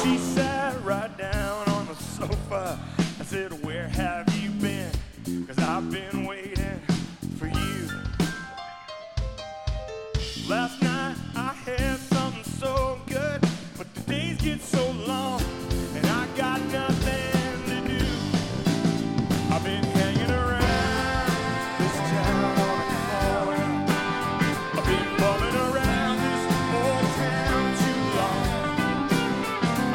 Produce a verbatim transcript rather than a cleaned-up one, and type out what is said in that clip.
She sat right down on the sofa. I said, where have you been? 'Cause I've been waiting for you. Last